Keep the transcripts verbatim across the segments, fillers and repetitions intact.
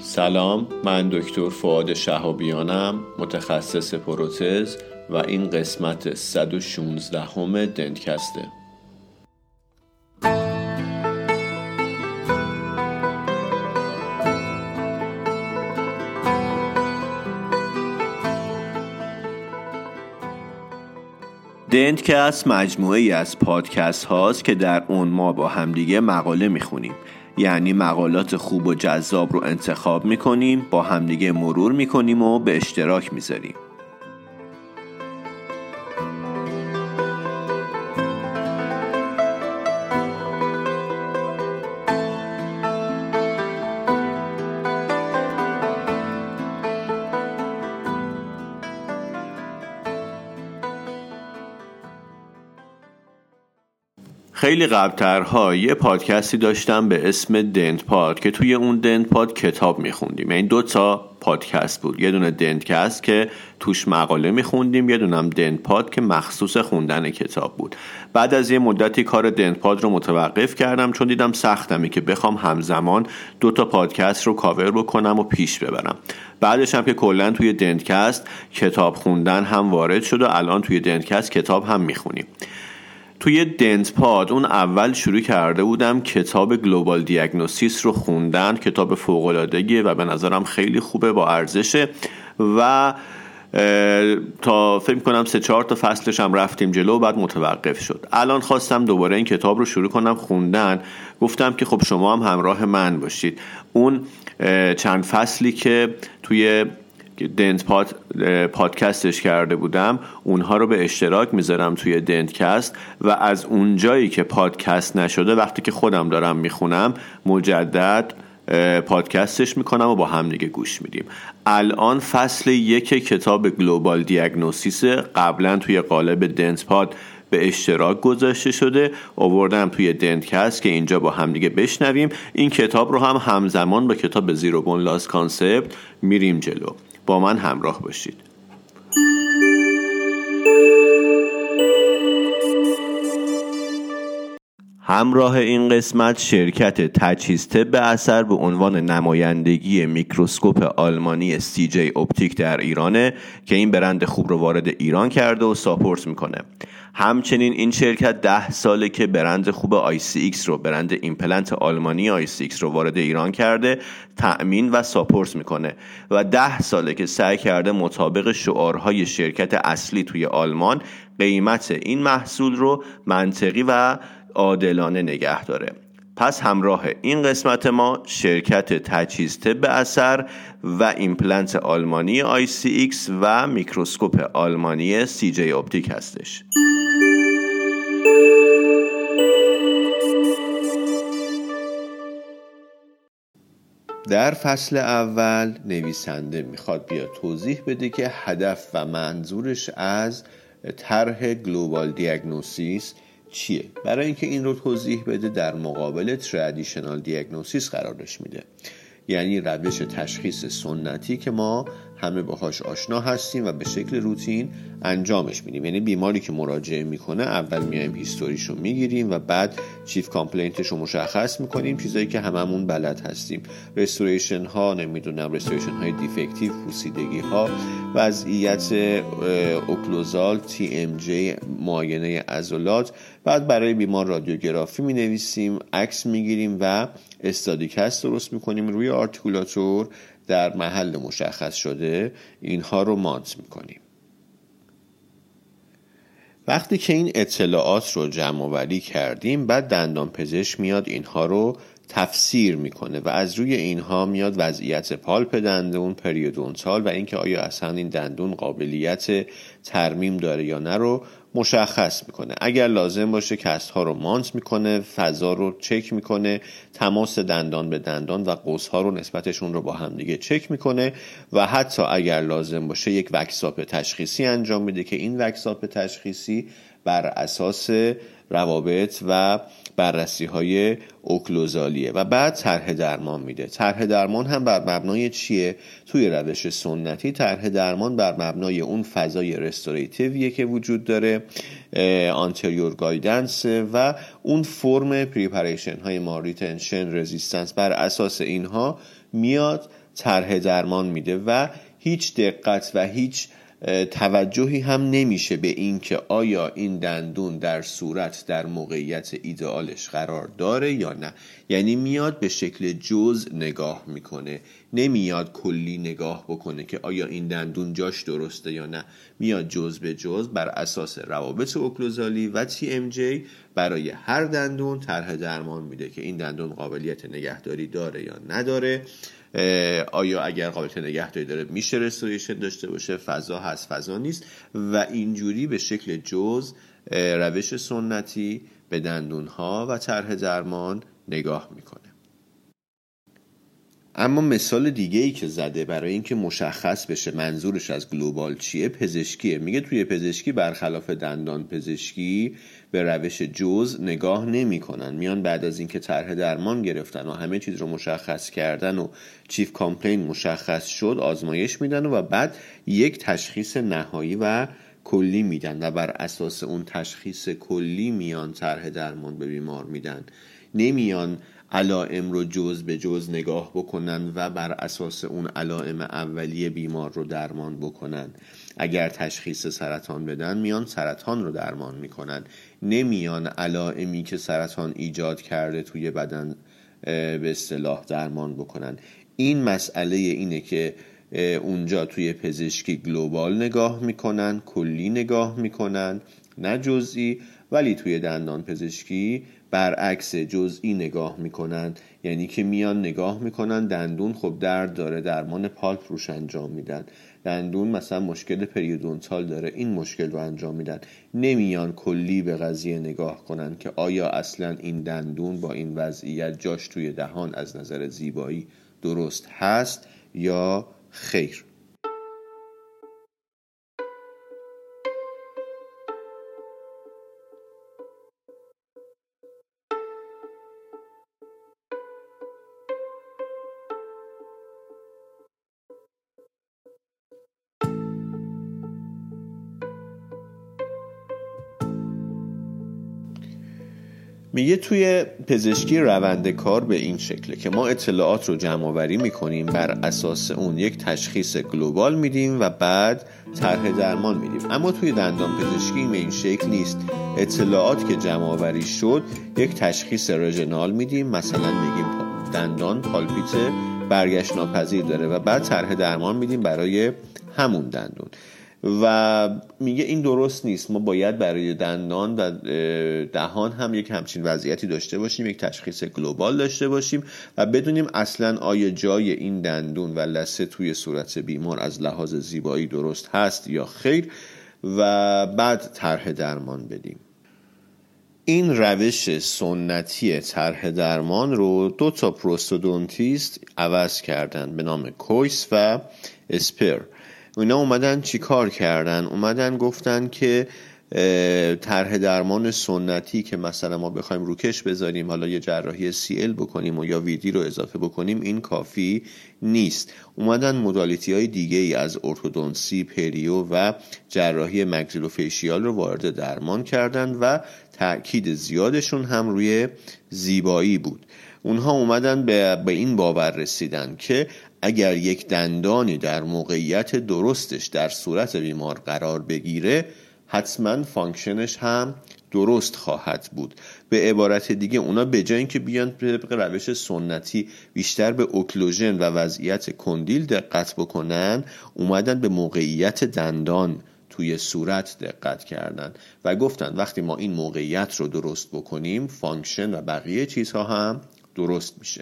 سلام، من دکتر فؤاد شهابیانم، متخصص پروتز و این قسمت صد و شانزده همه دنتکسته. دنتکست مجموعه ای از پادکست هاست که در اون ما با همدیگه مقاله میخونیم، یعنی مقالات خوب و جذاب رو انتخاب میکنیم، با همدیگه مرور میکنیم و به اشتراک میذاریم. خیلی قبل‌ترها یه پادکستی داشتم به اسم دنت پاد که توی اون دنت پاد کتاب میخوندیم. این دو تا پادکست بود، یه دونه دنتکست که توش مقاله میخوندیم، یه دونه هم دنت پاد که مخصوص خوندن کتاب بود. بعد از یه مدتی کار دنت پاد رو متوقف کردم چون دیدم سختمه که بخوام همزمان دو تا پادکست رو کاور بکنم و پیش ببرم. بعدش هم که کلا توی دنتکست کتاب خوندن هم وارد شد و الان توی دنتکست کتاب هم میخونیم. توی دنت پاد اون اول شروع کرده بودم کتاب گلوبال دیاگنوستیس رو خوندن، کتاب فوق‌العاده‌ایه و به نظرم خیلی خوبه، با ارزشه و تا فکر کنم سه چهار تا فصلش هم رفتیم جلو و بعد متوقف شد. الان خواستم دوباره این کتاب رو شروع کنم خوندن، گفتم که خب شما هم همراه من باشید. اون چند فصلی که توی دنت پاد پادکستش کرده بودم اونها رو به اشتراک میذارم توی دنتکست و از اونجایی که پادکست نشده وقتی که خودم دارم میخونم مجدد پادکستش میکنم و با هم دیگه گوش میدیم. الان فصل یک کتاب گلوبال دیاگنوستیس قبلا توی قالب دنت پاد به اشتراک گذاشته شده، آوردم توی دنتکست که اینجا با هم دیگه بشنویم. این کتاب رو هم همزمان با کتاب زیرو بون لاست کانسپت میریم جلو. با من همراه باشید. همراه این قسمت شرکت تجهیز طب اثر به عنوان نمایندگی میکروسکوپ آلمانی سی جی اپتیک در ایرانه که این برند خوب رو وارد ایران کرده و ساپورت میکنه. همچنین این شرکت ده ساله که برند خوب آی سی ایکس رو، برند ایمپلنت آلمانی آی سی ایکس رو وارد ایران کرده، تأمین و ساپورت میکنه و ده ساله که سعی کرده مطابق شعارهای شرکت اصلی توی آلمان قیمت این محصول رو منطقی و عادلانه نگه داره. پس همراه این قسمت ما شرکت تجهیز طب اثر و ایمپلنت آلمانی آی سی ایکس و میکروسکوپ آلمانی سی جی اپتیک هستش. در فصل اول نویسنده میخواد بیا توضیح بده که هدف و منظورش از طرح گلوبال دیاگنوستیس چیه. برای اینکه این رو توضیح بده در مقابل ترادیشنال دیاگنوستیس قرارش میده، یعنی روش تشخیص سنتی که ما همه باهاش آشنا هستیم و به شکل روتین انجامش میدیم. یعنی بیماری که مراجعه میکنه اول میایم هیستوریشو میگیریم و بعد چیف کامپلینتش رو مشخص میکنیم، چیزایی که هممون بلد هستیم، رستوریشن ها، نمیدونم رستوریشن های دیفکتیو، پوسیدگی ها، وضعیت اوکلوزال، تی ام جی، معاینه عضلات. بعد برای بیمار رادیوگرافی مینویسیم، عکس میگیریم و استادیکست درست میکنیم روی آرتیکولاتور در محل مشخص شده، اینها رو مانت میکنیم. وقتی که این اطلاعات رو جمع آوری کردیم، بعد دندان پزشک میاد اینها رو تفسیر میکنه و از روی اینها میاد وضعیت پالپ دندون، پریودونتال و اینکه آیا اصلا این دندون قابلیت ترمیم داره یا نه رو مشخص میکنه. اگر لازم باشه کست ها رو مانت میکنه، فضا رو چک میکنه، تماس دندان به دندان و قوس ها رو نسبتشون رو با هم دیگه چک میکنه و حتی اگر لازم باشه یک وکساپ تشخیصی انجام میده که این وکساپ تشخیصی بر اساس روابط و بررسی های اوکلوزالیه و بعد طرح درمان میده. طرح درمان هم بر مبنای چیه؟ توی روش سنتی طرح درمان بر مبنای اون فضای رستوریتیویه که وجود داره، آنتریور گایدنس و اون فرم پریپریشن های ما، ریتنشن، رزیستنس، بر اساس اینها میاد طرح درمان میده و هیچ دقت و هیچ توجهی هم نمیشه به این که آیا این دندون در صورت در موقعیت ایدئالش قرار داره یا نه. یعنی میاد به شکل جزء نگاه میکنه، نمیاد کلی نگاه بکنه که آیا این دندون جاش درسته یا نه. میاد جزء به جزء بر اساس روابط اوکلوزالی و تی ام جی برای هر دندون طرح درمان میده که این دندون قابلیت نگهداری داره یا نداره، آیا اگر قابلیت نگهداری داره میشه رستوریشن داشته باشه، فضا هست فضا نیست، و اینجوری به شکل جزء روش سنتی به دندونها و طرح درمان نگاه میکنه. اما مثال دیگه ای که زده برای اینکه مشخص بشه منظورش از گلوبال چیه پزشکیه. میگه توی پزشکی برخلاف دندان پزشکی به روش جزء نگاه نمی کنن. میان بعد از اینکه طرح درمان گرفتن و همه چیز رو مشخص کردن و چیف کامپلین مشخص شد آزمایش میدن و بعد یک تشخیص نهایی و کلی میدن و بر اساس اون تشخیص کلی میان طرح درمان به بیمار میدن. نمیان علائم رو جز به جز نگاه بکنن و بر اساس اون علائم اولیه بیمار رو درمان بکنن. اگر تشخیص سرطان بدن میان سرطان رو درمان میکنن، نمیان علائمی که سرطان ایجاد کرده توی بدن به اصطلاح درمان بکنن. این مسئله اینه که اونجا توی پزشکی گلوبال نگاه میکنن، کلی نگاه میکنن نه جزئی، ولی توی دندان پزشکی برعکس جزئی نگاه میکنن. یعنی که میان نگاه میکنن دندون خب درد داره، درمان پالپ روش انجام میدن، دندون مثلا مشکل پریودونتال داره، این مشکل رو انجام میدن. نمیان کلی به قضیه نگاه کنن که آیا اصلا این دندون با این وضعیت جاش توی دهان از نظر زیبایی درست هست یا خیر. میگه توی پزشکی روند کار به این شکله که ما اطلاعات رو جمع آوری میکنیم، بر اساس اون یک تشخیص گلوبال میدیم و بعد طرح درمان میدیم. اما توی دندان پزشکی به این شکل نیست. اطلاعات که جمع آوری شد یک تشخیص رژنال میدیم، مثلا میگیم دندان پالپیت برگشت ناپذیر داره و بعد طرح درمان میدیم برای همون دندون. و میگه این درست نیست. ما باید برای دندان و دهان هم یک همچین وضعیتی داشته باشیم، یک تشخیص گلوبال داشته باشیم و بدونیم اصلا آیا جای این دندون و لثه توی صورت بیمار از لحاظ زیبایی درست هست یا خیر و بعد طرح درمان بدیم. این روش سنتی طرح درمان رو دو تا پروستودونتیست عوض کردن به نام کویس و اسپر. اینا اومدن چی کار کردن؟ اومدن گفتن که طرح درمان سنتی که مثلا ما بخوایم روکش بذاریم، حالا یه جراحی سی ال بکنیم و یا ویدی رو اضافه بکنیم، این کافی نیست. اومدن مدالیتی های دیگه ای از ارتودونسی، پریو و جراحی مگزیلوفیشیال رو وارد درمان کردن و تأکید زیادشون هم روی زیبایی بود. اونها اومدن به, به این باور رسیدن که اگر یک دندانی در موقعیت درستش در صورت بیمار قرار بگیره حتما فانکشنش هم درست خواهد بود. به عبارت دیگه اونا به جای اینکه بیان طبق روش سنتی بیشتر به اوکلوژن و وضعیت کندیل دقت بکنن، اومدن به موقعیت دندان توی صورت دقت کردن و گفتن وقتی ما این موقعیت رو درست بکنیم فانکشن و بقیه چیزها هم درست میشه.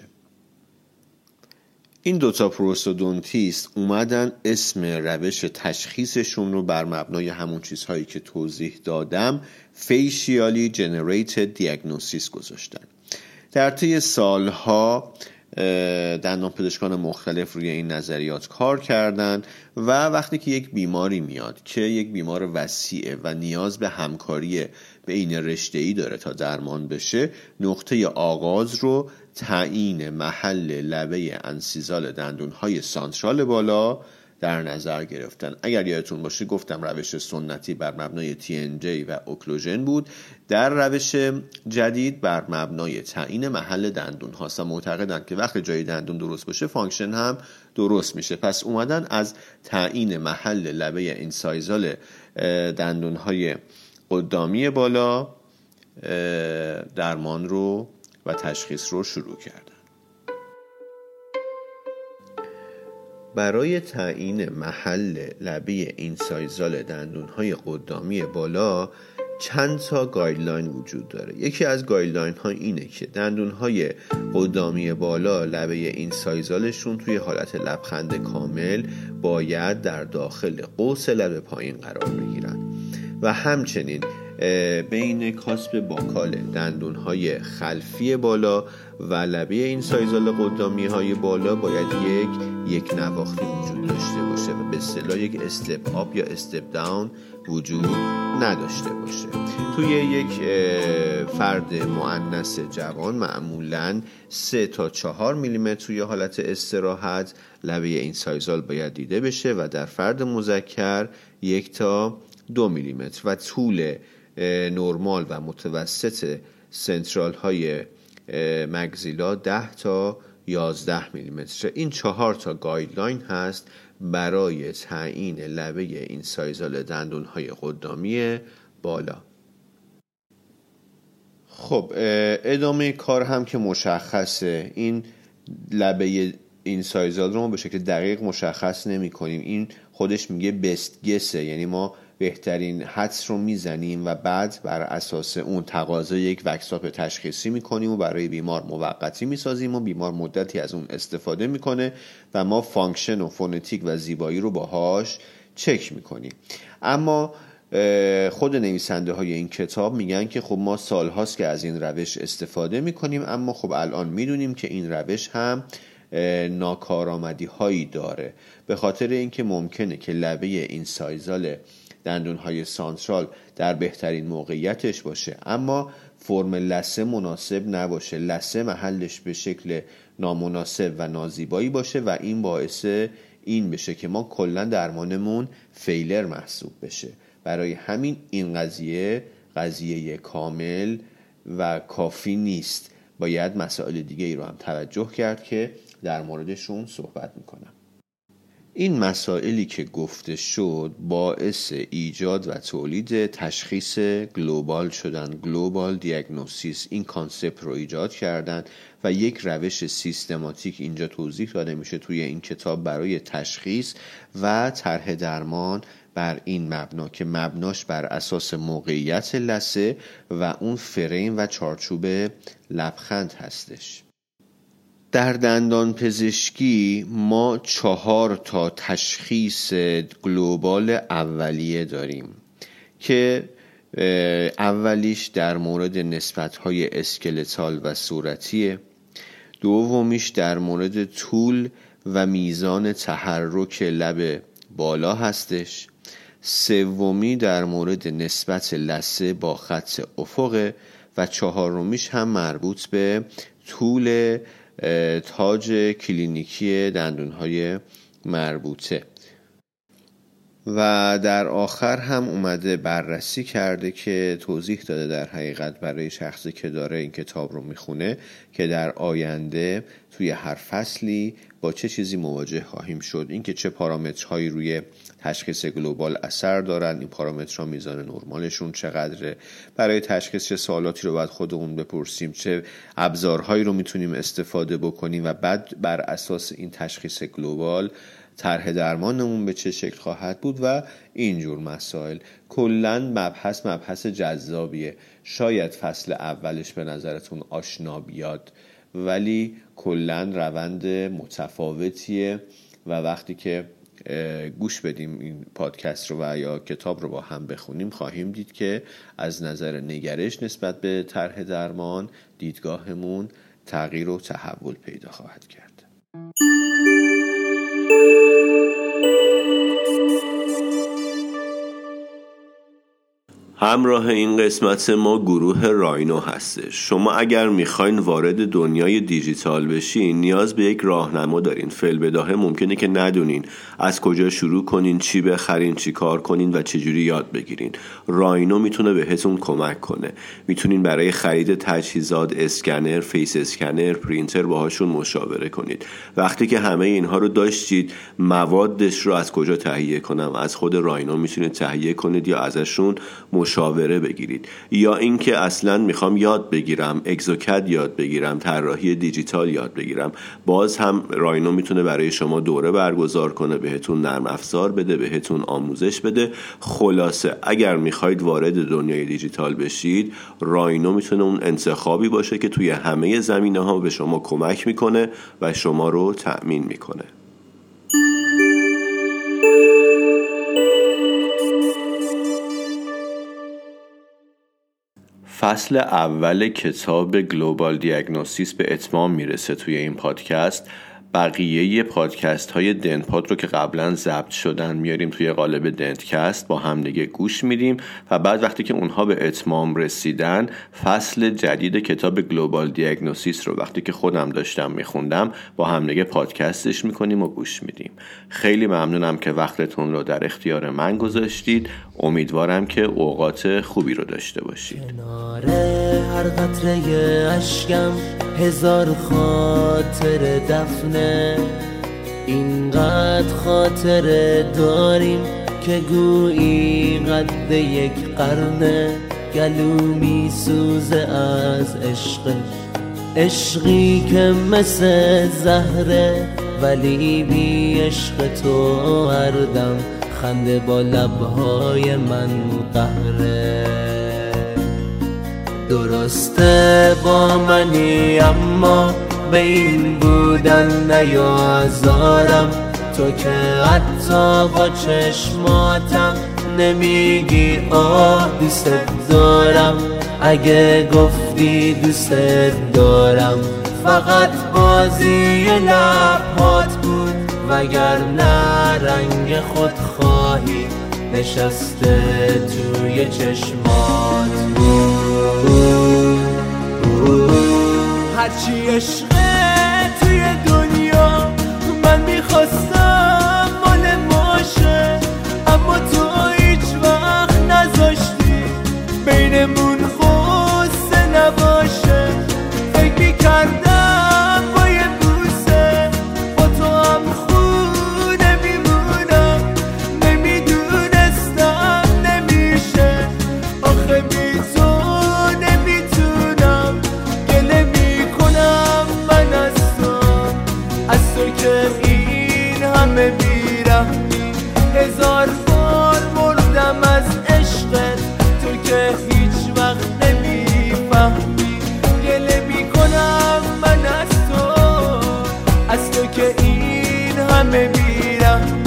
این دوتا پروستودونتیست اومدن اسم روش تشخیصشون رو بر مبنای همون چیزهایی که توضیح دادم facially generated diagnosis گذاشتن. در طی سالها دندانپزشکان مختلف روی این نظریات کار کردن و وقتی که یک بیماری میاد که یک بیمار وسیعه و نیاز به همکاری بین رشته‌ای داره تا درمان بشه، نقطه آغاز رو تعیین محل لبه انسیزال دندون‌های سانترال بالا در نظر گرفتن. اگر یادتون باشه گفتم روش سنتی بر مبنای تی ان جی و اوکلوژن بود، در روش جدید بر مبنای تعیین محل دندون هاست و معتقدن که وقتی جای دندون درست باشه فانکشن هم درست میشه. پس اومدن از تعیین محل لبه اینسایزال دندون های قدامی بالا درمان رو و تشخیص رو شروع کردن. برای تعیین محل لبه اینسایزال دندون‌های قدامی بالا چند تا گایدلاین وجود داره. یکی از گایدلاین ها اینه که دندون‌های قدامی بالا لبه اینسایزالشون توی حالت لبخند کامل باید در داخل قوس لبه پایین قرار بگیرن و همچنین بین کاسب باکال دندون‌های خلفی بالا و لبه اینسایزال قدامی های بالا باید یک یک نواختی وجود داشته باشه و به اصطلاح یک استپ آپ یا استپ داون وجود نداشته باشه. توی یک فرد مؤنث جوان معمولاً سه تا چهار میلیمتر توی حالت استراحت لبه اینسایزال باید دیده بشه و در فرد مذکر یک تا دو میلیمتر و طول نرمال و متوسط سنترال های مگزیلا ده تا یازده میلیمتر. این چهار تا گایدلاین هست برای تعیین لبه اینسایزال دندون های قدامی بالا. خب ادامه کار هم که مشخصه، این لبه اینسایزال رو ما به شکل دقیق مشخص نمی کنیم. این خودش میگه بست گسه، یعنی ما بهترین حدس رو میزنیم و بعد بر اساس اون تقاضا یک ورکشاپ تشخیصی میکنیم و برای بیمار موقتی میسازیم و بیمار مدتی از اون استفاده میکنه و ما فانکشن و فونتیک و زیبایی رو باهاش چک میکنیم. اما خود نویسنده های این کتاب میگن که خب ما سال هاست که از این روش استفاده میکنیم، اما خب الان میدونیم که این روش هم ناکارآمدی هایی داره، به خاطر اینکه ممکنه که لبه اینسایزال دندون‌های سانترال در بهترین موقعیتش باشه اما فرم لثه مناسب نباشه، لثه محلش به شکل نامناسب و نازیبایی باشه و این باعث این بشه که ما کلا درمانمون فیلر محسوب بشه. برای همین این قضیه قضیه کامل و کافی نیست، باید مسائل دیگه ای رو هم توجه کرد که در موردشون صحبت میکنم. این مسائلی که گفته شد باعث ایجاد و تولید تشخیص گلوبال شدن، گلوبال دیاگنوستیس، این کانسپت رو ایجاد کردن و یک روش سیستماتیک اینجا توضیح داده میشه توی این کتاب برای تشخیص و طرح درمان بر این مبنا که مبناش بر اساس موقعیت لثه و اون فریم و چارچوب لبخند هستش. در دندان پزشکی ما چهار تا تشخیص گلوبال اولیه داریم که اولیش در مورد نسبت‌های اسکلتال و صورتیه، دومیش در مورد طول و میزان تحرک لب بالا هستش، سومی در مورد نسبت لثه با خط افقه و چهارمیش هم مربوط به طول تاج کلینیکی دندون‌های مربوطه و در آخر هم اومده بررسی کرده که توضیح داده در حقیقت برای شخصی که داره این کتاب رو میخونه که در آینده توی هر فصلی با چه چیزی مواجه خواهیم شد، این که چه پارامترهایی روی تشخیص گلوبال اثر دارن، این پارامترها میزان نرمالشون چقدره، برای تشخیص چه سوالاتی رو باید خودمون بپرسیم، چه ابزارهایی رو میتونیم استفاده بکنیم و بعد بر اساس این تشخیص گلوبال طرح درمانمون به چه شکل خواهد بود و اینجور مسائل. کلاً مبحث مبحث جذابیه، شاید فصل اولش به نظرتون آشنا بیاد ولی کلاً روند متفاوتیه و وقتی که گوش بدیم این پادکست رو و یا کتاب رو با هم بخونیم خواهیم دید که از نظر نگرش نسبت به طرح درمان دیدگاهمون تغییر و تحول پیدا خواهد کرد. همراه این قسمت ما گروه راینو هستش. شما اگر میخواین وارد دنیای دیجیتال بشین نیاز به یک راهنما دارین. فی‌البداهه ممکنه که ندونین از کجا شروع کنین، چی بخرین، چی کار کنین و چجوری یاد بگیرین. راینو میتونه بهتون کمک کنه. میتونین برای خرید تجهیزات، اسکنر، فیس اسکنر، پرینتر باهاشون مشاوره کنید. وقتی که همه اینها رو داشتید، موادش رو از کجا تهیه کنم؟ از خود راینو میتونید تهیه کنید یا ازشون مشاوره بگیرید. یا اینکه اصلا میخوام یاد بگیرم، اگزوکد یاد بگیرم، طراحی دیجیتال یاد بگیرم، باز هم راینو میتونه برای شما دوره برگزار کنه، بهتون نرم افزار بده، بهتون آموزش بده. خلاصه اگر میخواید وارد دنیای دیجیتال بشید، راینو میتونه اون انتخابی باشه که توی همه زمینه‌ها به شما کمک میکنه و شما رو تأمین میکنه. فصل اول کتاب گلوبال دیاگنوستیس به اتمام میرسه توی این پادکست. بقیه پادکست های دنتپاد رو که قبلا ضبط شدن میاریم توی قالب دنتکست، با هم دیگه گوش میدیم و بعد وقتی که اونها به اتمام رسیدن فصل جدید کتاب گلوبال دیاگنوستیس رو وقتی که خودم داشتم میخوندم با هم دیگه پادکستش میکنیم و گوش میدیم. خیلی ممنونم که وقتتون رو در اختیار من گذاشتید. امیدوارم که اوقات خوبی رو داشته باشید. کنار هر قطره اشکم هزار خاطر دفنه، اینقدر خاطره داریم که گویی قد یک قرنه. گلو می سوزه از عشق، عشقی که مثل زهره، ولی بی عشق تو هر دم خنده با لبهای من قهره. درسته با منی اما به این بودن نیازارم، تو که حتی با چشماتم نمیگی آه دوست دارم. اگه گفتی دوست دارم فقط بازی لبهات بود، وگرنه رنگ خودخواهی نشسته توی چشمات بود. هرچی عشقه توی دنیا من میخواستم مال ماشه، اما تو هیچ وقت نذاشتی بینمون خوصه نباشه. فکر میکردم با یه بوسه با تو هم خونه میمونم، نمیدونستم نمیشه. آخه بی تو نمیتونم، گله میکنم من از تو، از تو که این همه بیرحمی. هزار بار مردم از عشقت، تو که هیچ وقت نمیفهمی. گله میکنم من از تو، از تو که این همه بیرحمی.